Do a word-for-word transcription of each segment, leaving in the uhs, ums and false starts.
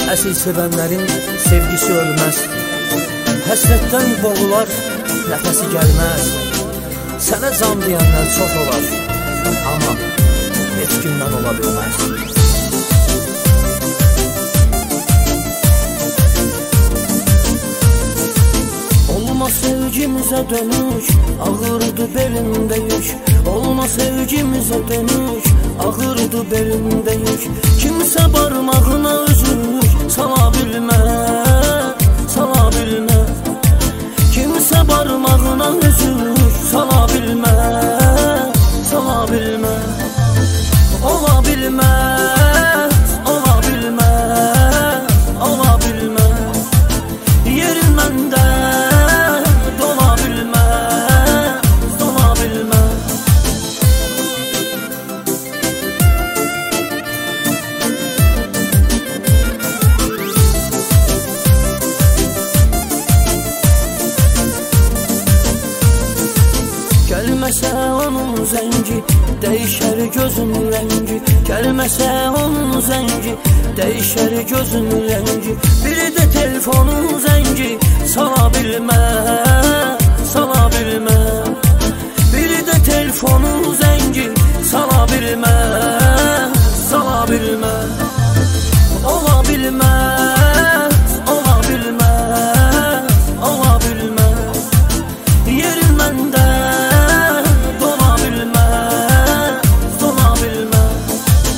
Əsl sevənlərin sevgisi ölməz. Həsrətdən boğular, nəfəsi gəlməz. Sənə can deyənlər çox olar, amma heç gündən ola bilməz. Olma sevgimizə dönük, ağırdı belində yük. Olma sevgimizə dönük, ağırdı belində yük. Kimsə barmağına üzük sala bilməz, sala bilməz. Kimsə barmağına üzük sala bilməz, sala bilməz. Ola bilməz, ola bilməz, ola bilməz. Yerin məndə dola bilməz, dola bilməz. Gəlməsə onun zəngi, dəyişər gözün rəngi. Gəlməsə onun zəngi, dəyişər gözün rəngi. Biri də telefonun zəngi, sala bilməz, sala bilməz. Biri də telefonun zəngi, sala bilməz, sala bilməz. Ola bilməz, ola bilməz, ola bilməz. Yerin məndə dola bilməz, dola bilməz.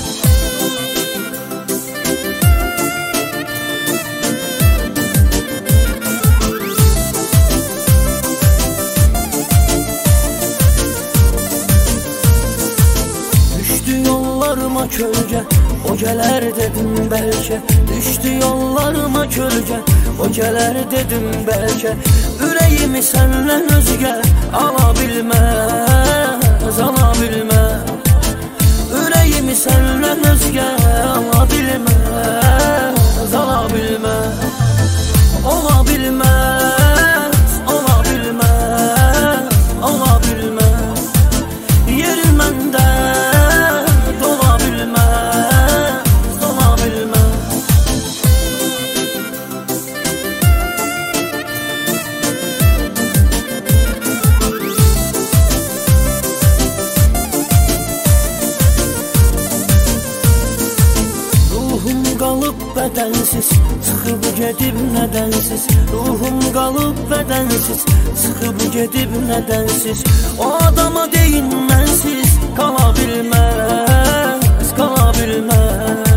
Düşdü yollarıma kölgə, o gələr dedim bəlkə. Düşdü yollarıma kölgə, o gələr dedim bəlkə. Ürəyimi səndən özgə ala bilməz, ala bilməz. Ürəyimi səndən özgə ala bilməz, ala bilməz. Ola bilməz, ola bilməz, ola bilməz. Yerin məndə dola bilməz, dola bilməz. Ruhum qalıb bədənsiz, çıxıb gedib nədənsiz. Ruhum qalıb bədənsiz, çıxıb gedib nədənsiz. O adama deyin mənsiz qala bilməz, qala bilməz.